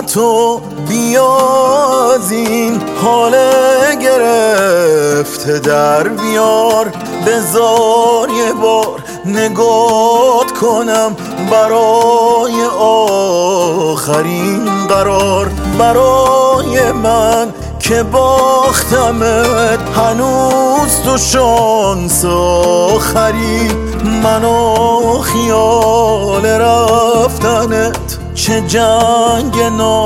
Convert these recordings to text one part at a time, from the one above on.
تو بیاز این حال گرفته در بیار، بذار یه بار نگات کنم برای آخرین قرار. برای من که باختمت هنوز تو شانس آخری، منو خیال رفتنت چه جنگ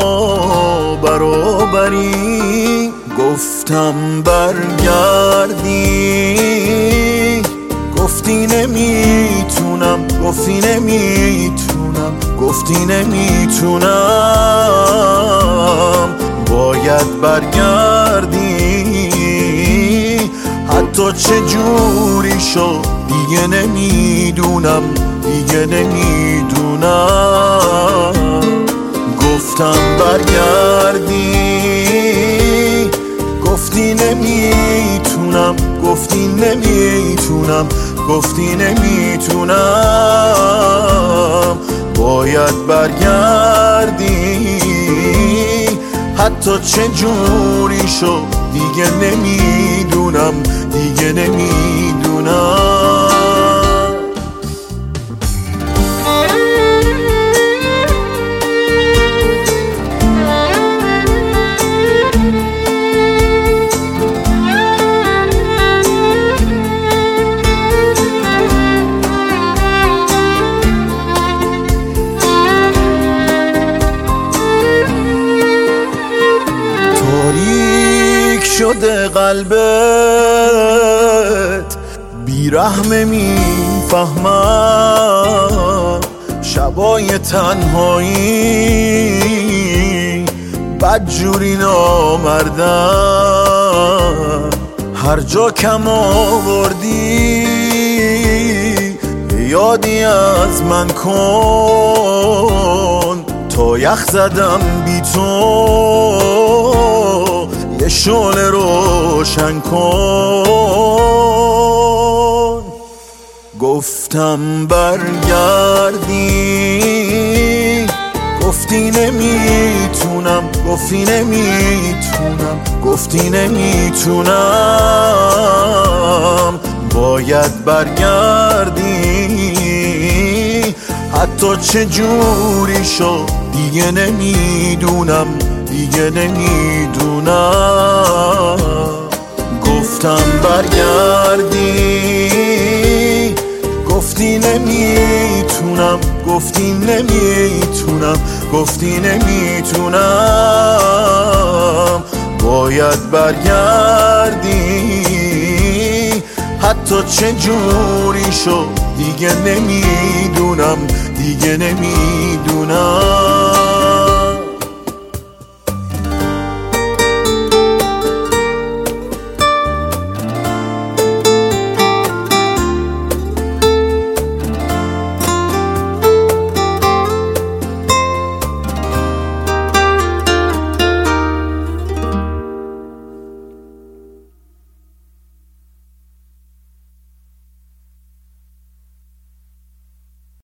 نابرابری. گفتم برگردی، گفتی نمیتونم، گفتی نمیتونم، گفتی نمیتونم. باید برگردی، حتی چه جوری شد دیگه نمیدونم، دیگه نمیدونم. گفتم برگردی، گفتی نمیتونم، گفتی نمیتونم، گفتی نمیتونم. باید برگردی، حتی چه جوری شد دیگه نمیدونم، دیگه نمیدونم. تاریک شده قلبت، بیرحمه میفهمم. شبای تنهایی بدجوری نامردم. هر جا کم آوردی یادی از من کن، تا یخ زدم بی تو یه شعله روشن کن. گفتم برگردی، گفتی نمیتونم، گفتی نمیتونم، گفتی نمیتونم. باید برگردی، حتی چه جوری شد دیگه نمیدونم، دیگه نمیدونم. گفتم برگردی، گفتی نمیتونم، گفتی نمیتونم، گفتی نمیتونم. باید برگردی، حتی چه جوری شد دیگه نمیدونم، دیگه نمیدونم.